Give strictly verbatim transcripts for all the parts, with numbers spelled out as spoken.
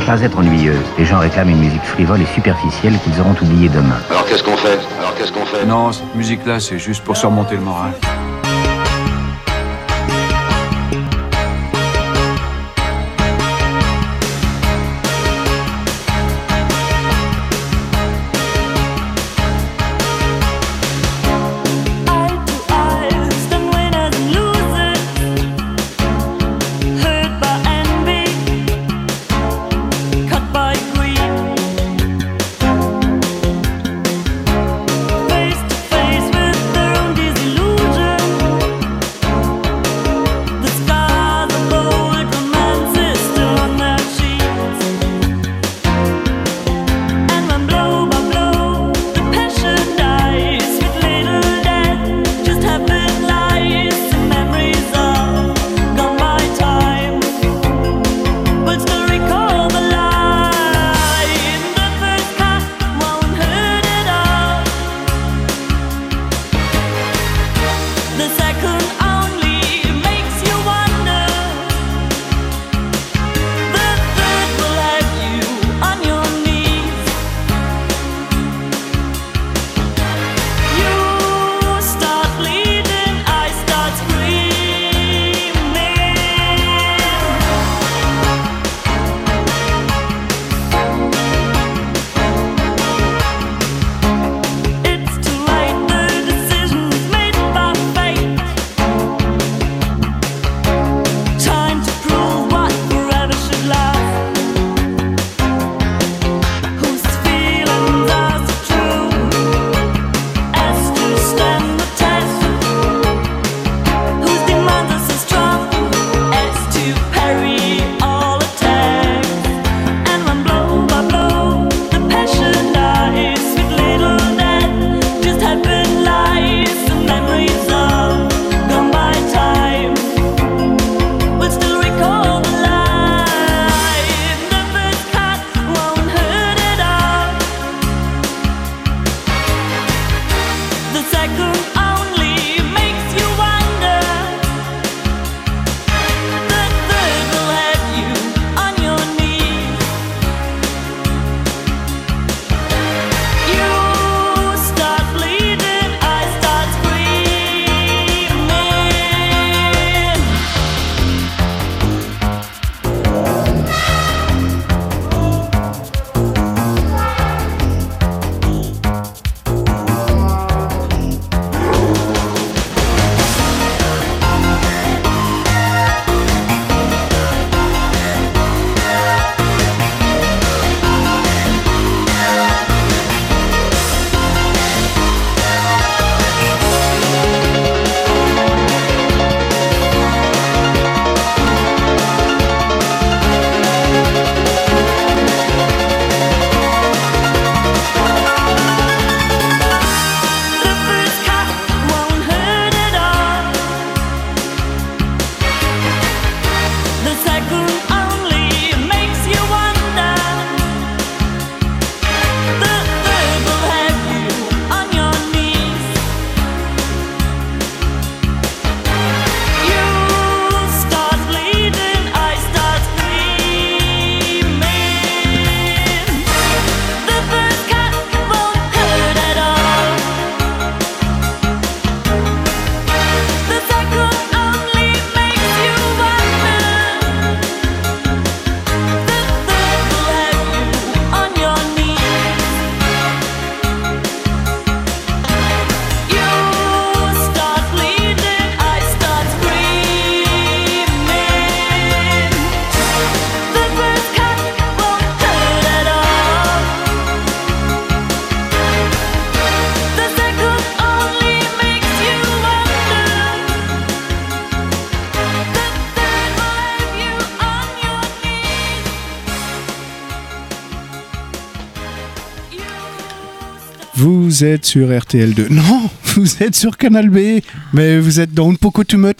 pas être ennuyeuse. Les gens réclament une musique frivole et superficielle qu'ils auront oubliée demain. Alors qu'est-ce qu'on fait Alors qu'est-ce qu'on fait Non, cette musique-là, c'est juste pour surmonter le moral. Vous êtes sur R T L deux. Non, vous êtes sur Canal B, mais vous êtes dans Un Poco Too Much.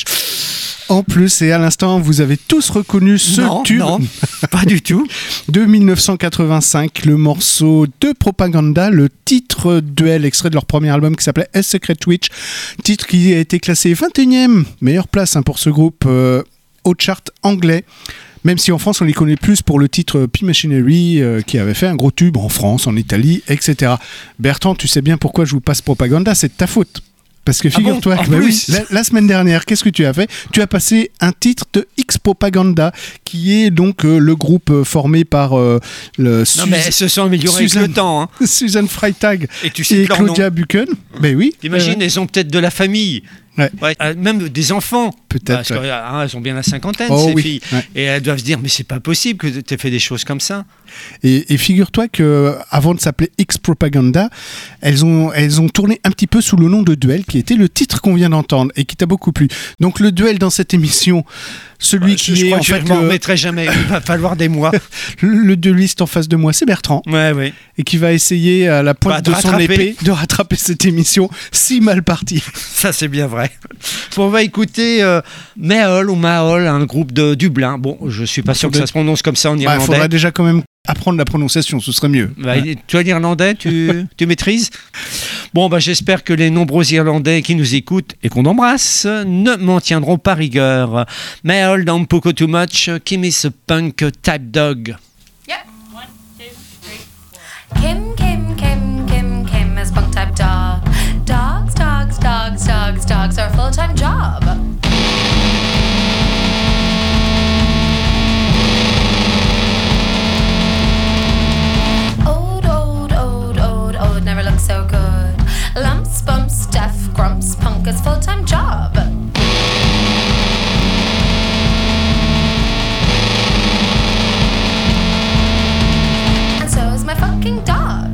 En plus, et à l'instant, vous avez tous reconnu ce non, tube. Non, pas du tout. De dix-neuf cent quatre-vingt-cinq, le morceau de Propaganda, le titre Duel, extrait de leur premier album qui s'appelait A Secret Witch. Titre qui a été classé vingt et unième, meilleure place hein, pour ce groupe. Euh, aux charts anglais. Même si en France, on les connaît plus pour le titre P-Machinery, euh, qui avait fait un gros tube en France, en Italie, et cetera. Bertrand, tu sais bien pourquoi je vous passe Propaganda, c'est de ta faute. Parce que figure-toi ah bon, que bah oui, la, la semaine dernière, qu'est-ce que tu as fait ? Tu as passé un titre de X-Propaganda, qui est donc euh, le groupe euh, formé par euh, le Non Sus- mais elles se sont améliorées avec Suzanne- le temps. Hein. Suzanne Freitag Et tu sais et leur nom. Claudia Buchan. Ben oui. T'imagines, elles ont peut-être de la famille. Ouais. Ouais, euh, même des enfants. Peut-être, Parce ouais. qu'elles ont bien la cinquantaine, Oh ces oui, filles. ouais. Et elles doivent se dire, mais c'est pas possible que tu aies fait des choses comme ça. Et, et figure-toi que avant de s'appeler X-Propaganda, elles ont, elles ont tourné un petit peu sous le nom de Duel, qui était le titre qu'on vient d'entendre et qui t'a beaucoup plu. Donc le duel dans cette émission, celui Euh, qui je est crois en que je fait ne m'en le, remettrai jamais. Il va falloir des mois. le, le dueliste en face de moi, c'est Bertrand, Ouais, ouais. et qui va essayer à la pointe Bah, de de son rattraper. épée de rattraper cette émission si mal partie. Ça, c'est bien vrai. Bon, on va écouter euh, Mahol ou Mahol, un groupe de Dublin. Bon, je suis pas sûr que ça se prononce comme ça en Il irlandais. faudra déjà quand même apprendre la prononciation, ce serait mieux. Bah, toi, l'irlandais, tu, tu maîtrises ? Bon, bah, j'espère que les nombreux Irlandais qui nous écoutent et qu'on embrasse ne m'en tiendront pas rigueur. Mahol dans Poco Too Much, Kim is a punk type dog. Yep. One, two, three, four. Kim, Kim, Kim, Kim, Kim is punk type dog. Dogs, dogs, dogs, dogs, dogs are a full-time job. Old, old, old, old, old, never looked so good. Lumps, bumps, deaf, grumps, punk is full-time job. And so is my fucking dog.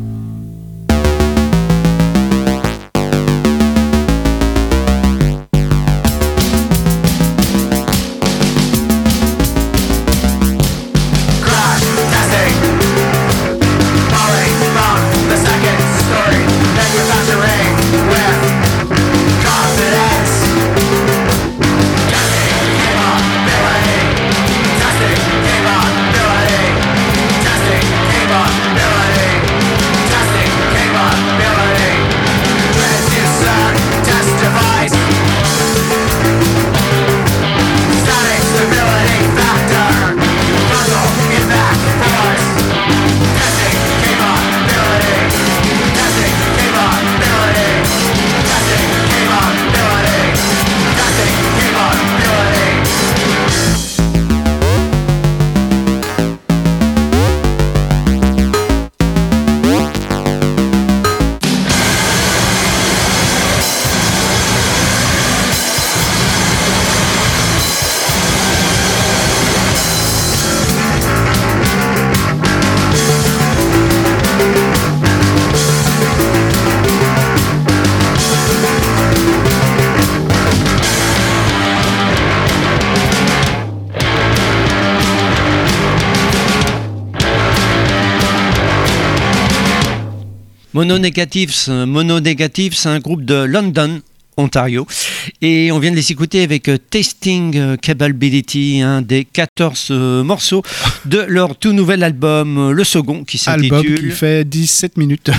Mono Negatives, Mono Negatives, c'est un groupe de London, Ontario. Et on vient de les écouter avec Tasting Capability, un des quatorze euh, morceaux de leur tout nouvel album, le second, qui s'intitule... Album qui fait dix-sept minutes.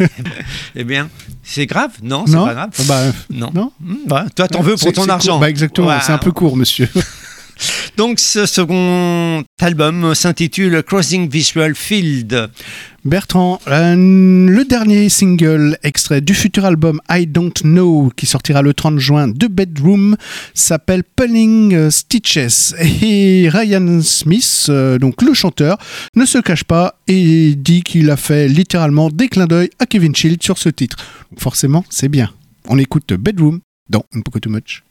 Eh bien, c'est grave ? Non, c'est Non pas grave. Bah, Non. non. Mmh, bah, toi, t'en veux pour C'est- ton c'est argent. court. Bah, exactement, Ouais. c'est un peu court, monsieur. Donc, ce second album s'intitule Crossing Visual Field. Bertrand, euh, le dernier single extrait du futur album I Don't Know qui sortira le trente juin de Bedroom s'appelle Pulling Stitches et Ryan Smith, euh, donc le chanteur, ne se cache pas et dit qu'il a fait littéralement des clins d'œil à Kevin Shield sur ce titre. Donc forcément, c'est bien. On écoute Bedroom dans Un Poco Too Much.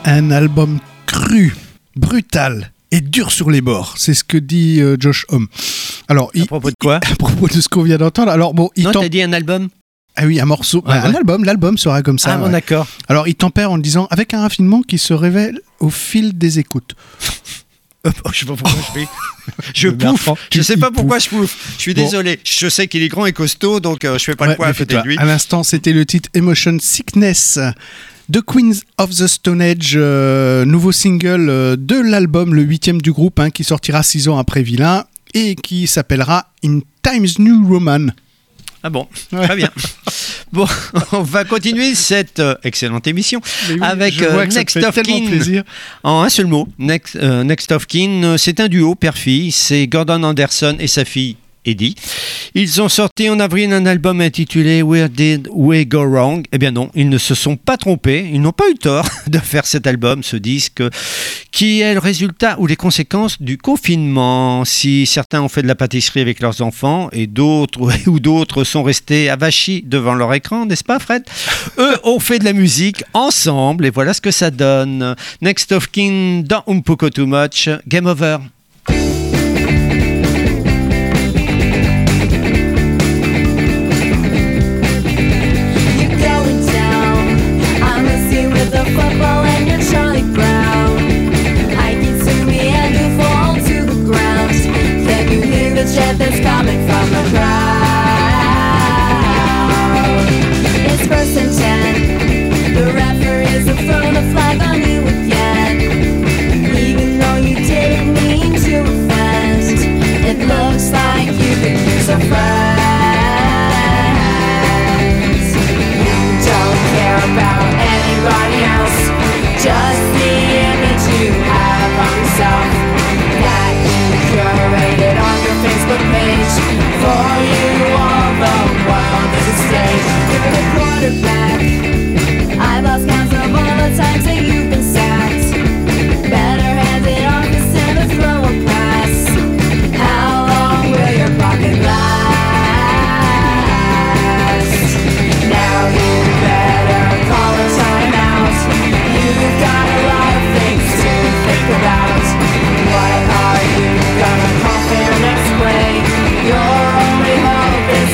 Un album cru, brutal et dur sur les bords. C'est ce que dit euh, Josh Homme. Alors, à il, propos de quoi? À propos de ce qu'on vient d'entendre. Alors bon, il Non, tem- t'as dit un album? Ah oui, un morceau, Ah, un ouais. album. L'album sera comme ça. Ah bon, ouais. d'accord. Alors, il tempère en disant avec un raffinement qui se révèle au fil des écoutes. Oh, je sais pas pourquoi je fais. Je Le pouffe. Bertrand, Je il- sais il pas pourquoi je pouffe. Je suis Bon. désolé. Je sais qu'il est grand et costaud, donc euh, je fais pas Ouais, le poids à mais côté de fais-toi. lui. À l'instant, c'était le titre Emotion Sickness de Queens of the Stone Age, euh, nouveau single euh, de l'album, le huitième du groupe, hein, qui sortira six ans après Villain et qui s'appellera In Times New Roman. Ah bon, Ouais. très bien. Bon, on va continuer cette euh, excellente émission Mais oui, avec je vois euh, que ça te Next fait of tellement Kin. plaisir. En un seul mot, Next, euh, Next of Kin, euh, c'est un duo père-fille. C'est Gordon Anderson et sa fille Eddie. Ils ont sorti en avril un album intitulé Where Did We Go Wrong? Eh bien non, ils ne se sont pas trompés. Ils n'ont pas eu tort de faire cet album, ce disque, qui est le résultat ou les conséquences du confinement. Si certains ont fait de la pâtisserie avec leurs enfants et d'autres ou d'autres sont restés avachis devant leur écran, n'est-ce pas Fred? Eux ont fait de la musique ensemble et voilà ce que ça donne. Next of Kin dans Un Poco Too Much, Game Over. Football and you're Charlie Brown. I can see me and you fall to the ground. Can you hear the chant that's coming from the crowd? It's first and ten. The referee is throwing the flag on you again. Even though you didn't mean to offend, it looks like you could use a friend. You don't care about anybody else, just the image you have of yourself that you curated on your Facebook page. For you, all the world is a stage. You're the quarterback. I've lost count of all the times that you've been sacked. Better hand it off instead of throw a pass. How long will your pocket last? Now you better call a timeout. You've got a lot of things to think about. What are you gonna call fair next play? Your only hope is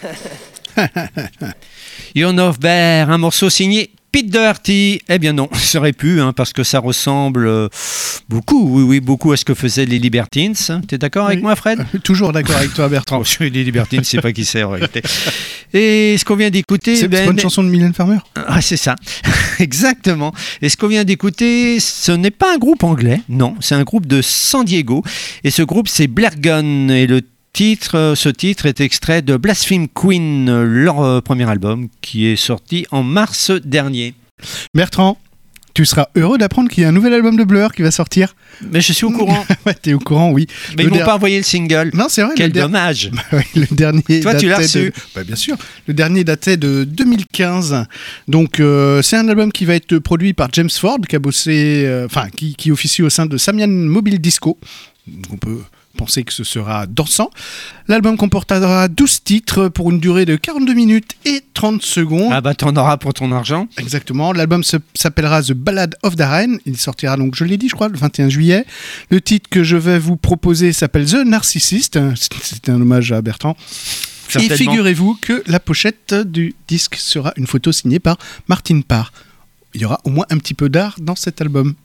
Ian of Bear, un morceau signé Pete Doherty. Eh bien non, ça aurait pu, hein, parce que ça ressemble euh, beaucoup, oui, oui, beaucoup à ce que faisaient les Libertines. T'es d'accord avec oui. moi, Fred? Toujours d'accord avec toi, Bertrand. Oh, les Libertines, c'est pas qui c'est en réalité. Et ce qu'on vient d'écouter... C'est ben, pas une chanson de Mylène Farmer? Ah, c'est ça, exactement. Et ce qu'on vient d'écouter, ce n'est pas un groupe anglais, non, c'est un groupe de San Diego. Et ce groupe, c'est Blair Gun. Et le titre, ce titre est extrait de Blaspheme Queen, leur euh, premier album, qui est sorti en mars dernier. Bertrand, tu seras heureux d'apprendre qu'il y a un nouvel album de Blur qui va sortir. Mais je suis au courant. Ouais, t'es au courant, oui. Mais le ils m'ont der... pas envoyé le single. Non, c'est vrai. Quel der... dommage. Oui, le dernier. Toi, tu l'as reçu. De... Bah, bien sûr. Le dernier datait de deux mille quinze. Donc, euh, c'est un album qui va être produit par James Ford, qui a bossé, enfin, euh, qui, qui officie au sein de Samian Mobile Disco. Donc, on peut penser que ce sera dansant. L'album comportera douze titres pour une durée de quarante-deux minutes et trente secondes. Ah bah t'en auras pour ton argent. Exactement. L'album se, s'appellera The Ballad of Darren. Il sortira donc, je l'ai dit, je crois, le vingt et un juillet. Le titre que je vais vous proposer s'appelle The Narcissist. C'est un hommage à Bertrand. Et figurez-vous que la pochette du disque sera une photo signée par Martin Parr. Il y aura au moins un petit peu d'art dans cet album.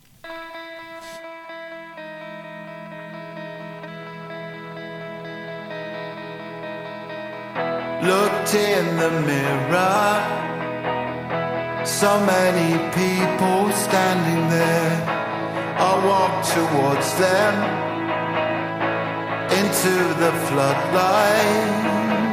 Looked in the mirror, so many people standing there. I walked towards them, into the floodlights.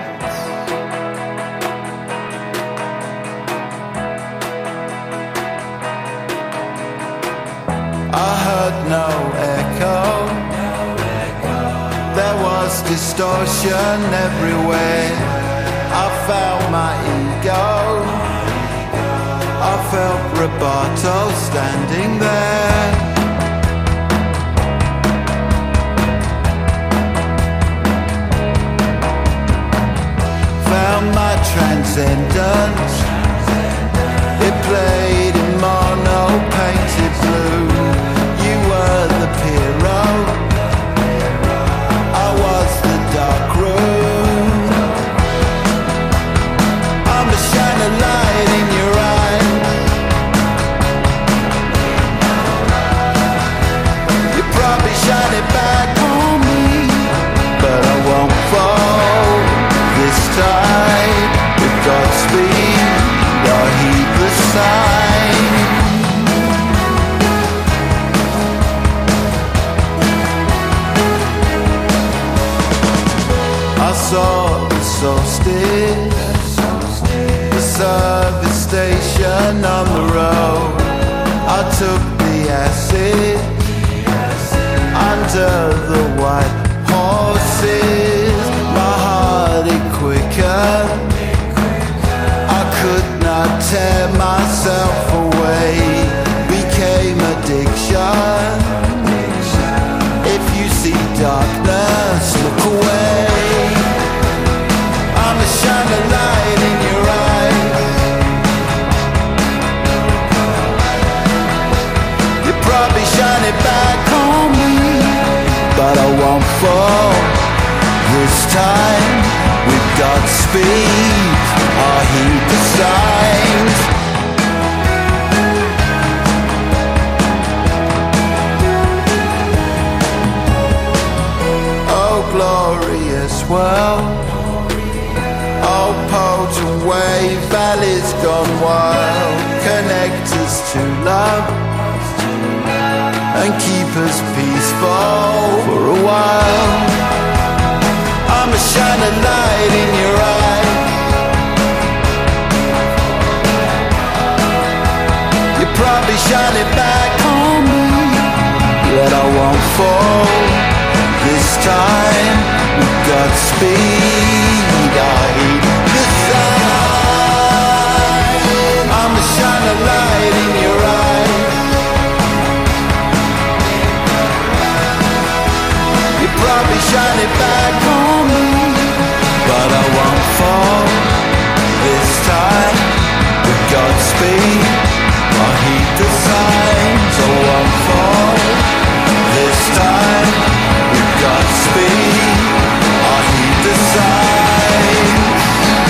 I heard no echo, there was distortion everywhere. I felt my ego, I felt Roboto standing there. Found my transcendence, it played in mono painted blue. You were the hero, I was the dark room. Shine a light in your eyes. You probably shine it back on me, but I won't fall this time. With Godspeed, I'll heed the sign. I saw the solstice, service station on the road. I took the acid under the white horses. My heart it quicker, I could not tear myself away. Became addiction. If you see darkness, look away. I'ma shine a light in your eyes. Probably shine it back on me, but I won't fall this time. With Godspeed, I heed the signs. Oh glorious world, oh potent wave, valleys gone wild. Connect us to love and keep us peaceful for a while. I'ma shine a light in your eyes. You probably shine it back on me, but I won't fall this time. With Godspeed, I heed the sign. I'ma shine a light in your eyes. Probably shine it back on me, but I won't fall this time. With Godspeed, I heed the signs. I won't fall this time. With Godspeed, I heed the signs.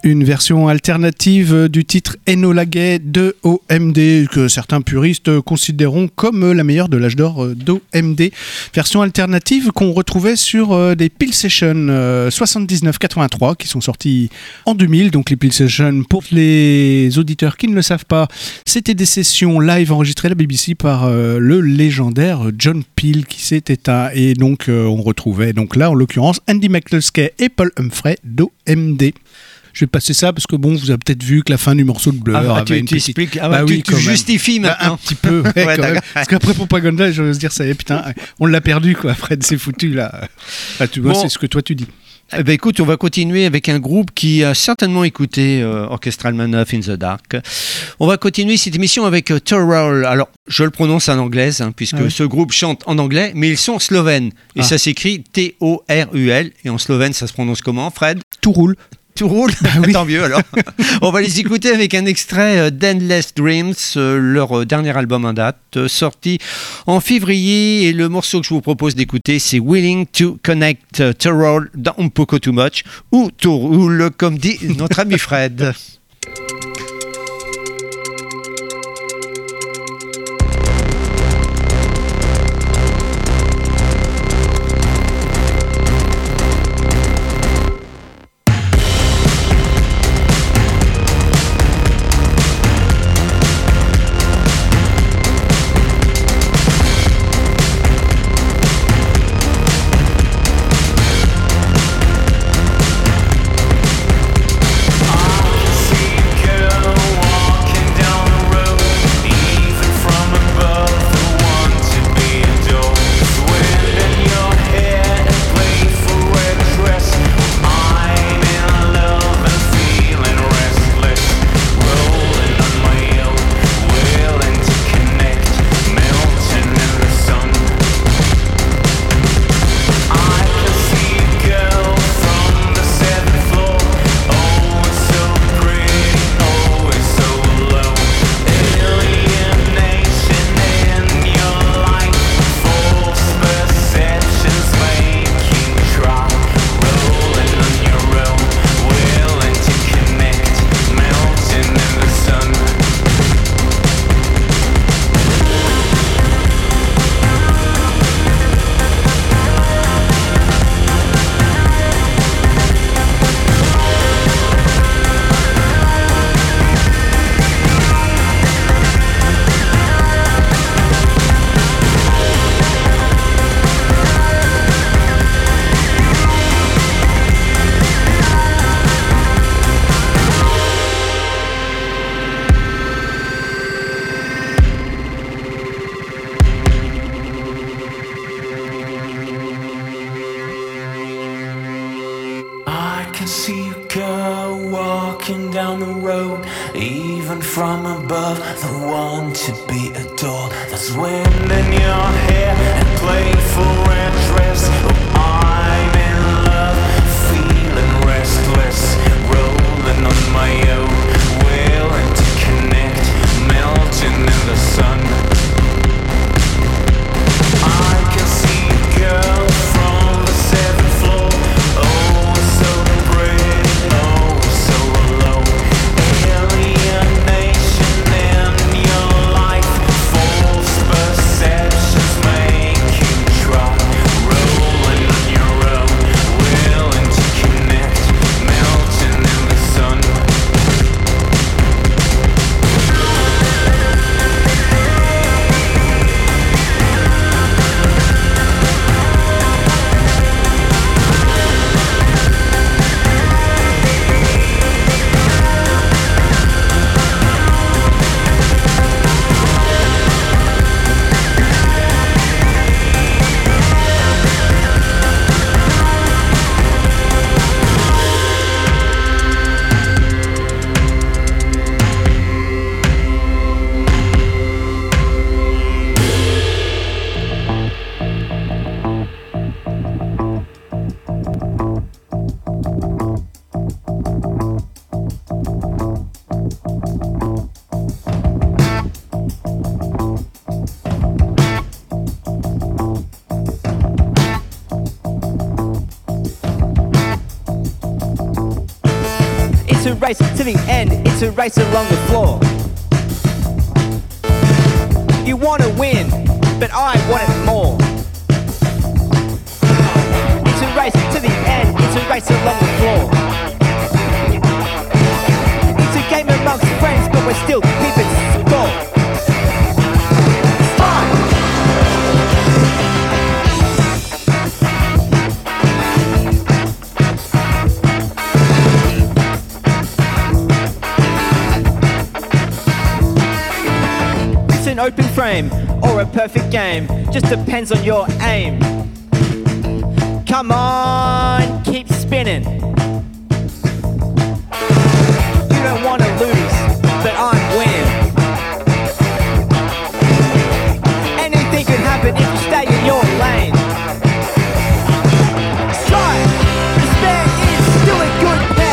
Une version alternative du titre Enola Gay de O M D, que certains puristes considéreront comme la meilleure de l'âge d'or d'O M D. Version alternative qu'on retrouvait sur des Peel Sessions soixante-dix-neuf quatre-vingt-trois qui sont sortis en deux mille. Donc les Peel Sessions, pour les auditeurs qui ne le savent pas, c'était des sessions live enregistrées à la B B C par euh, le légendaire John Peel qui s'est éteint. Et donc euh, on retrouvait donc là en l'occurrence Andy McCluskey et Paul Humphrey d'O M D. Je vais passer ça parce que bon, vous avez peut-être vu que la fin du morceau de Blur ah, avait tu, une tu petite... expliques, ah, bah tu, oui, tu justifies maintenant. Bah, un petit peu, ouais, ouais, quand même. Parce qu'après Propaganda, je veux se dire, ça y est, putain, on l'a perdu quoi. Après, c'est foutu là. Là tu vois, bon. C'est ce que toi tu dis. Eh ben écoute, on va continuer avec un groupe qui a certainement écouté euh, Orchestral Man of in the Dark. On va continuer cette émission avec euh, Torul. Alors, je le prononce en anglais, hein, puisque ah oui. ce groupe chante en anglais, mais ils sont slovènes. Et ah. ça s'écrit T O R U L. Et en slovène, ça se prononce comment, Fred ? Tout roule. Tout roule, bah oui. Tant mieux alors. On va les écouter avec un extrait d'Endless Dreams, leur dernier album en date, sorti en février. Et le morceau que je vous propose d'écouter, c'est Willing to Connect to Roll dans Un Poco Too Much, ou To Roll, comme dit notre ami Fred. Try race to the end, it's a race along the floor. You wanna win, but I want it more. It's a race to the end, it's a race along the floor. It's a game amongst friends, but we're still keeping score. An open frame or a perfect game, just depends on your aim. Come on, keep spinning. You don't want to lose, but I'm winning. Anything can happen if you stay in your lane. Strike, despair is still a good pair.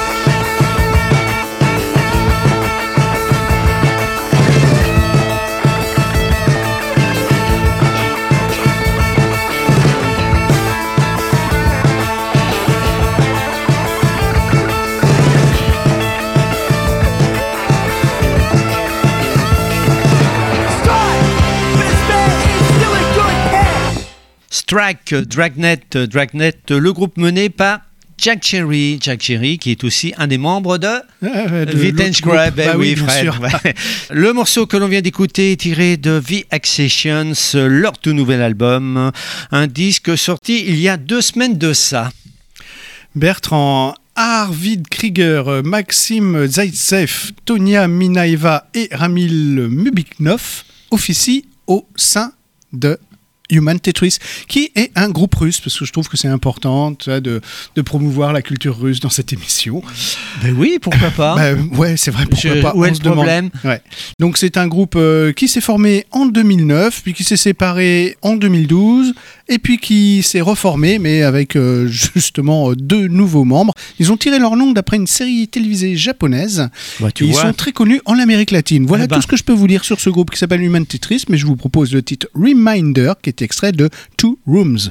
Strike, Dragnet, Dragnet, le groupe mené par Jack Cherry, Jack Cherry qui est aussi un des membres de, euh, de Vintage Grab. Bah oui, oui, bien Fred. sûr. Ouais. Le morceau que l'on vient d'écouter est tiré de The Accessions, leur tout nouvel album, un disque sorti il y a deux semaines de ça. Bertrand, Arvid Krieger, Maxime Zaitsev, Tonia Minaeva et Ramil Mubiknov officient au sein de Human Tetris, qui est un groupe russe, parce que je trouve que c'est important tu vois, de, de promouvoir la culture russe dans cette émission. Ben oui, pourquoi pas. Ben, ouais, c'est vrai, pourquoi je, pas. Où est on le se demande. problème Ouais. Donc c'est un groupe euh, qui s'est formé en deux mille neuf, puis qui s'est séparé en deux mille douze, et puis qui s'est reformé, mais avec euh, justement euh, deux nouveaux membres. Ils ont tiré leur nom d'après une série télévisée japonaise. Bah, tu et ils vois. sont très connus en Amérique latine. Voilà Eh ben. tout ce que je peux vous dire sur ce groupe qui s'appelle Human Tetris, mais je vous propose le titre Reminder, qui est extrait de Two Rooms.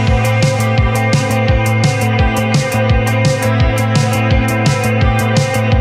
Thank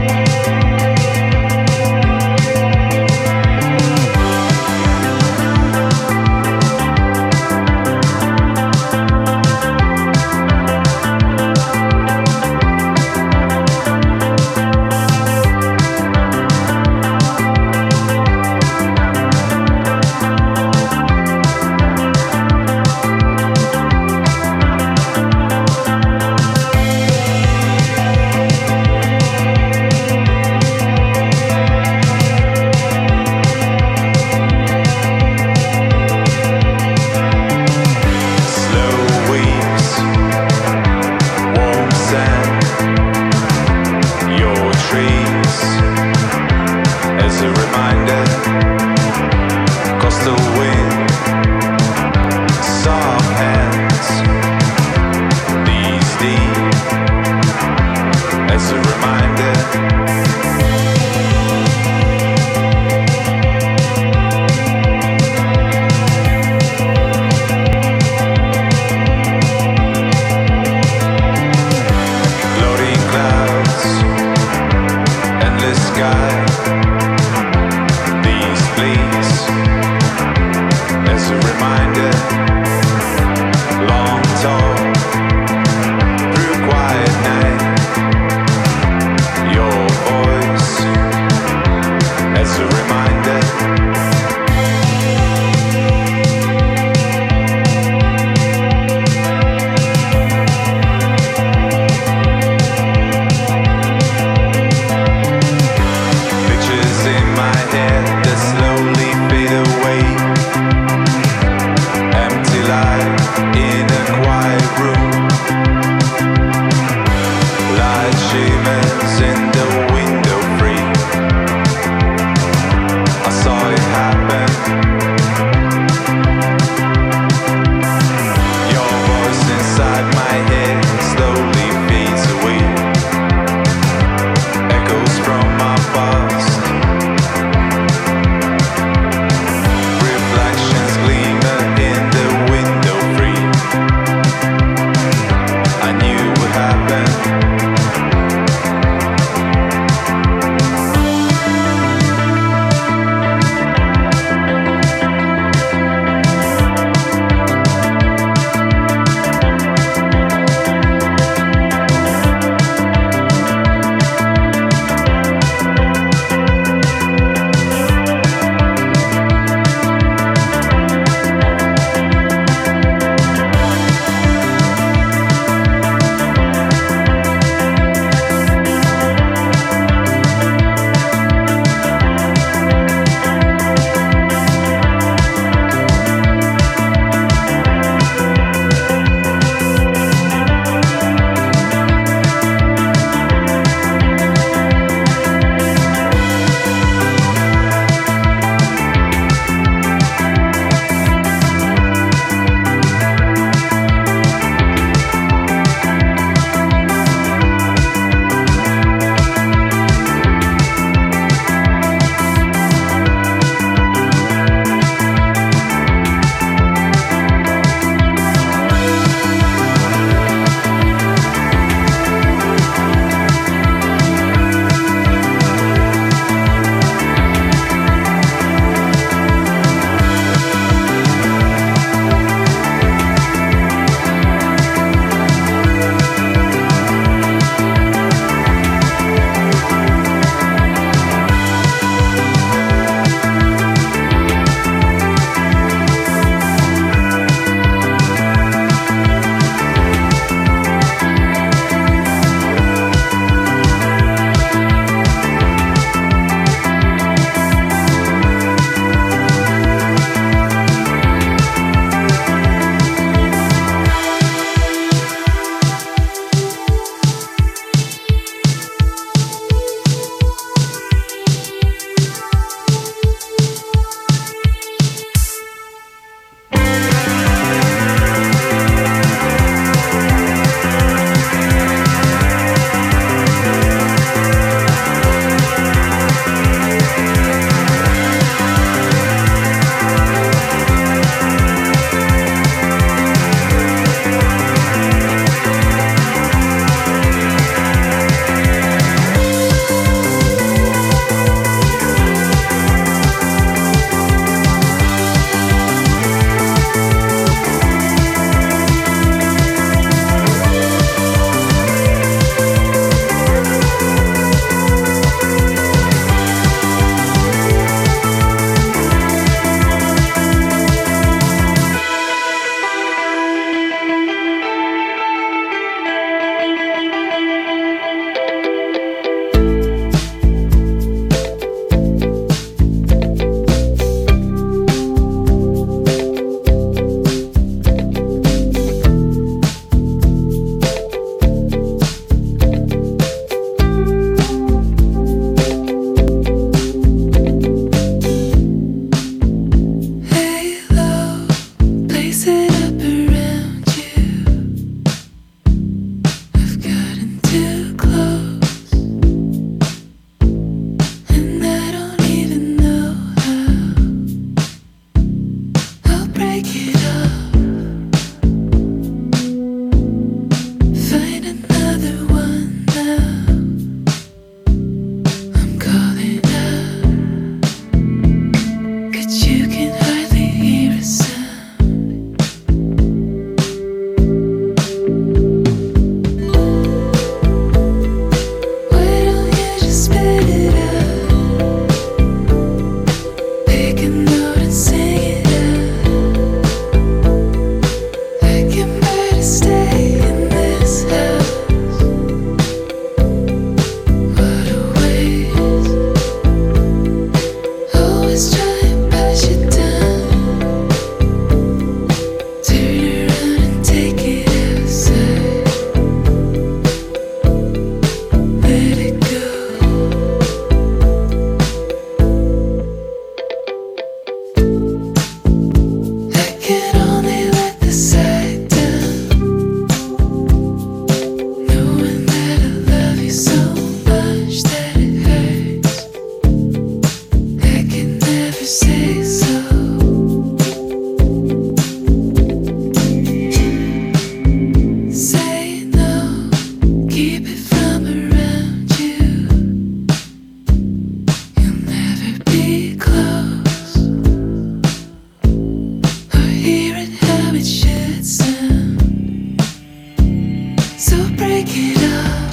So break it up,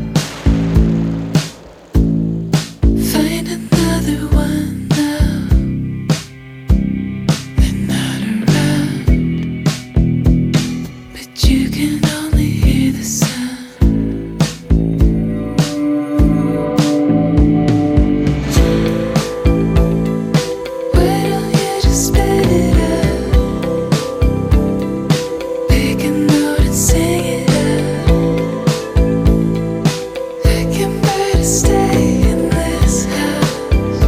find another one now. They're not around, but you can only hear the sound. Why don't you just spit it out? Pick a note and sing it out. I can bear to stay in this house.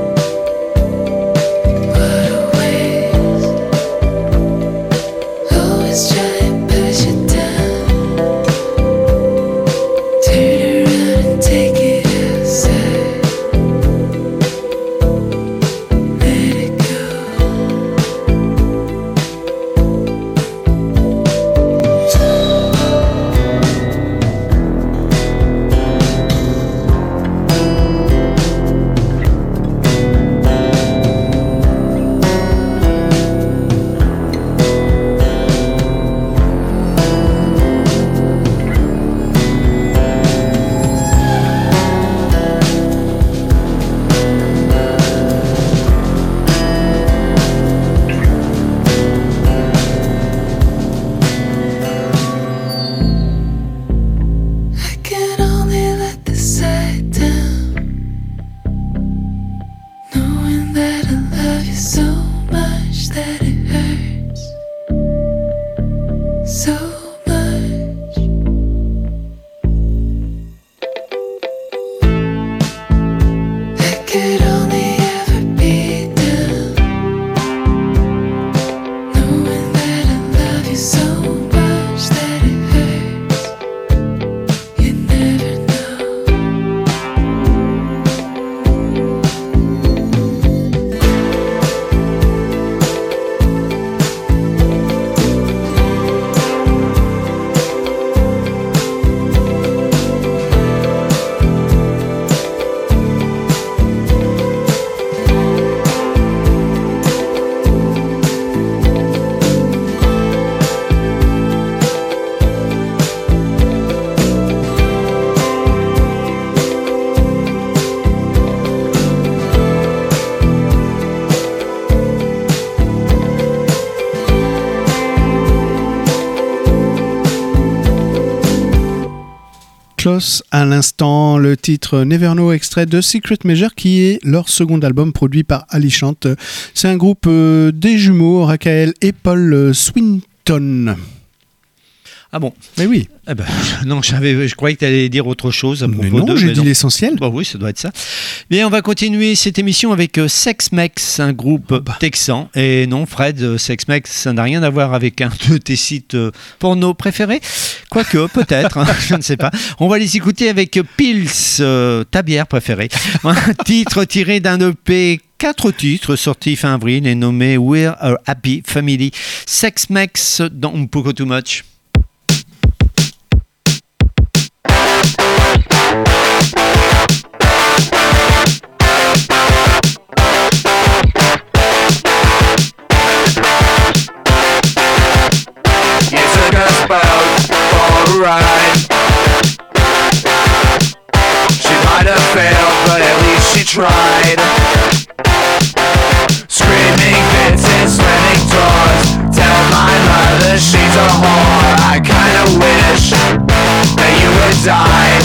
What a waste. Always try and push it down. Turn around and take it outside. Let it I can only let the side down, knowing that I love you so much that it hurts so much. I could only ever be down, knowing that I love you so much that it hurts. You never know. Close à l'instant, le titre Never Know, extrait de Secret Measure, qui est leur second album produit par Alicent. C'est un groupe euh, des jumeaux, Rakael et Paul Swinton. Ah bon? Mais oui. Eh ben, non, j'avais, je croyais que tu allais dire autre chose à propos Mais non, d'eux, j'ai mais dit l'essentiel. Bah oui, ça doit être ça. Bien, on va continuer cette émission avec euh, Sex Mex, un groupe Oh bah. texan. Et non, Fred, euh, Sex Mex, ça n'a rien à voir avec un de tes sites euh, porno préférés. Quoique, peut-être, hein, je ne sais pas. On va les écouter avec Pils, euh, ta bière préférée. Un titre tiré d'un E P. Quatre titres sortis fin avril et nommé We're a Happy Family. Sex Mex dans Unpoco Too Much. You took us both for a ride. She might have failed, but at least she tried. Screaming fits and slamming doors. Tell my mother she's a whore. I kinda wish that you would die.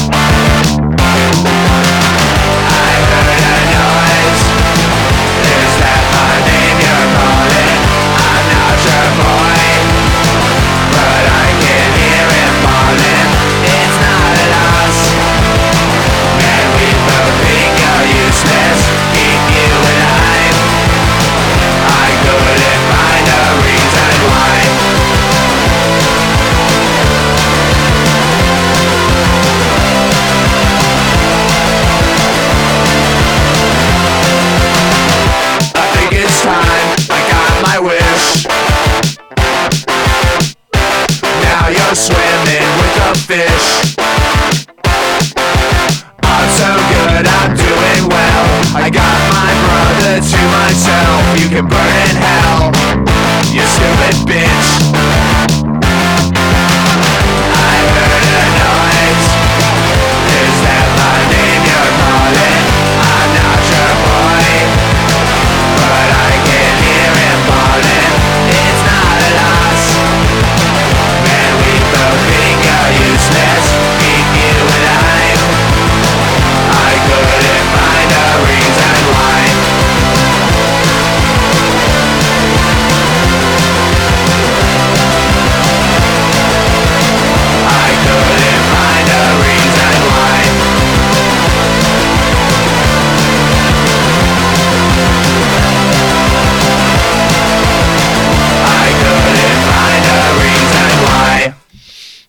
I heard a noise. Is that my name you're calling? I'm not your boy, but I can hear him falling. It's not us. Man, we both think you're useless. Keep you alive. I couldn't find a reason why.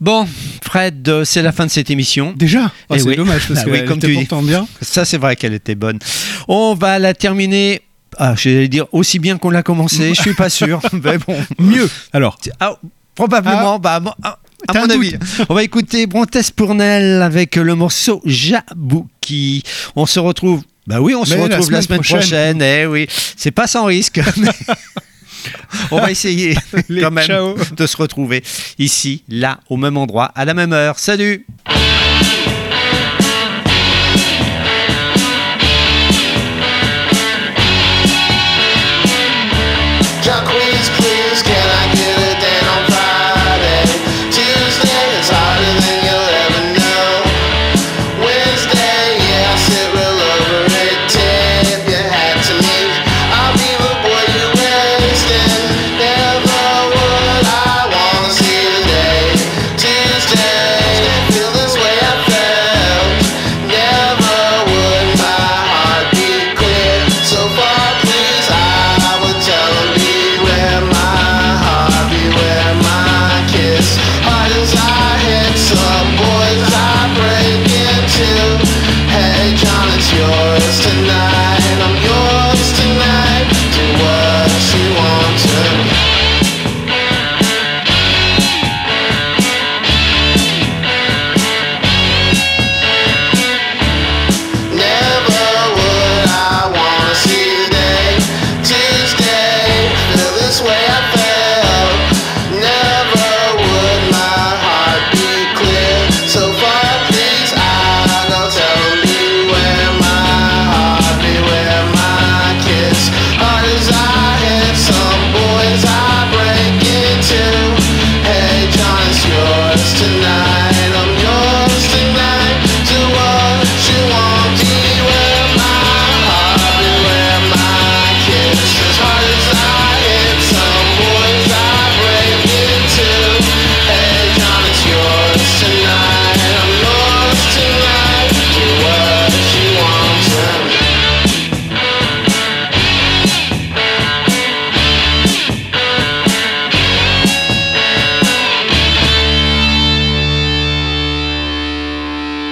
Bon, Fred, euh, c'est la fin de cette émission. Déjà oh, Eh c'est oui. dommage parce Bah qu'elle oui, comme était tu dis. pourtant bien. Ça, c'est vrai qu'elle était bonne. On va la terminer. Ah, j'allais dire aussi bien qu'on l'a commencé. Je suis pas sûr, mais bon. Mieux. Alors. Ah, probablement. Ah. Bah, bon, ah, à mon avis. On va écouter Brontes Pournel avec le morceau Jabouki. On se retrouve. Bah oui, on se mais retrouve la semaine, la semaine prochaine. prochaine. Eh oui, c'est pas sans risque. Mais... On va essayer quand même ciao. de se retrouver ici, là, au même endroit, à la même heure. Salut!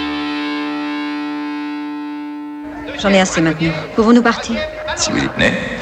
J'en ai assez maintenant. Pouvons-nous partir? Si vous y tenez.